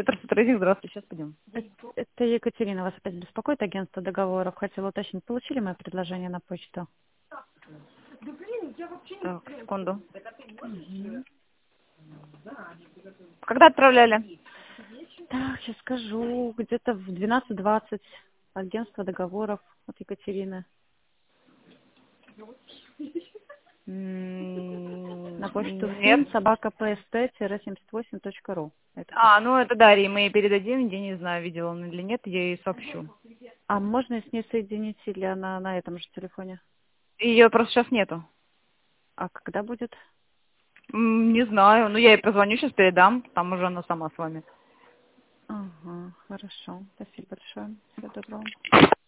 Трейдинг, здравствуйте, сейчас пойдем. Это Екатерина, вас опять беспокоит агентство договоров. Хотела уточнить, получили мое предложение на почту? Так, секунду. Мгм. Когда отправляли? Так, сейчас скажу, где-то в 12:20 агентство договоров от Екатерины. На почту Нет. fin@pst-78.ru. Это А, почта. ну это Дарья, мы ей передадим, я не знаю, видела она или нет, я ей сообщу. А можно с ней соединить или она на этом же телефоне? Ее просто сейчас нету. А когда будет? Не знаю, ну я ей позвоню, сейчас передам, там уже она сама с вами. Ага, хорошо. Спасибо большое. Всего доброго.